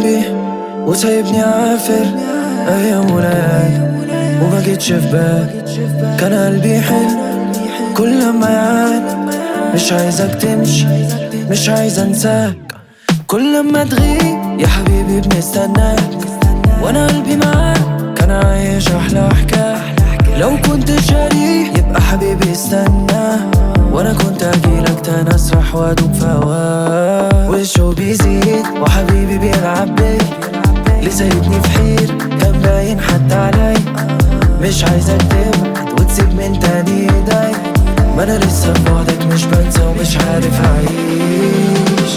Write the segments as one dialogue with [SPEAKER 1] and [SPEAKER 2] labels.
[SPEAKER 1] جنبي وسايبني عافر أيام وليالي وما جيتش في بالي. كان قلبي حلو كل لما يعاني، مش عايزك تمشي مش عايز انساك. كل لما تغيب يا حبيبي بنستناك، وانا قلبي معاك كان عايش احلى حكاية. لو كنت شريك يبقى حبيبي استنى، وانا كنت اجيلك تاني اسرح وادوب في هواك. والشوق بيزيد وحبيبي بيلعب بيا، ليه سايبني في حير كان باين حتى علي. مش عايزك تبعد وتسيب من تاني ايدي، ما انا لسه في بعدك مش بنسى ومش عارف اعيش.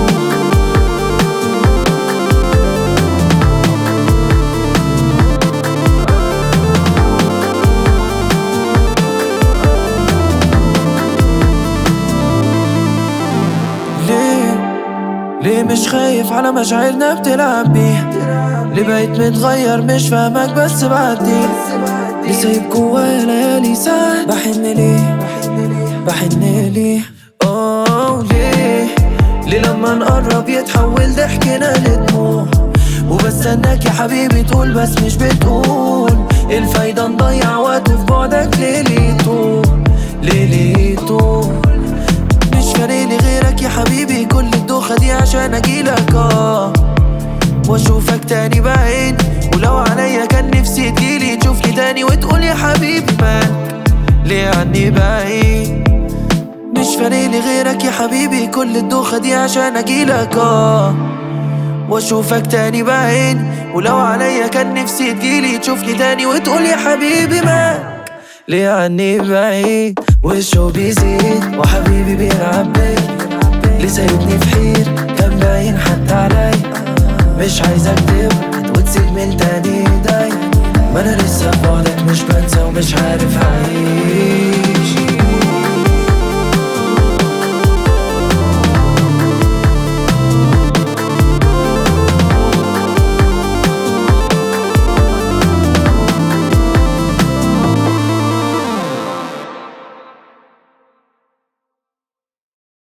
[SPEAKER 1] ليه مش خايف على مشاعرنا بتلعب بيها؟ ليه بقيت متغير مش فاهمك بس بعدي؟ ليه سايب جوايا ليالي ساعات بحن ليه ليه لما نقرب يتحول ضحكنا لدموع؟ وبستناك يا حبيبي تقول بس مش بتقول. الفايدة نضيع وقت في بعدك ليه طول مش فارقلي غيرك يا حبيبي. كل الدوخة دي عشان اجيلك واشوفك تاني بعيني. ولو عليا كان نفسي تجيلي تشوفني تاني وتقول يا حبيبي مالك ليه عني بعيد. مش فارقلي غيرك يا حبيبي، كل الدوخة دي عشان اجيلك واشوفك تاني بعيني. ولو عليا كان نفسي تجيلي تشوفني تاني وتقول يا حبيبي مالك ليه عني بعيد. والشوق بيزيد وحبيبي بيلعب بيا، ليه سايبني في حير كان باين حتى علي. مش عايزك تبعد وتسيب من تاني ايدي، ما انا لسه في بعدك مش بنسى ومش عارف اعيش.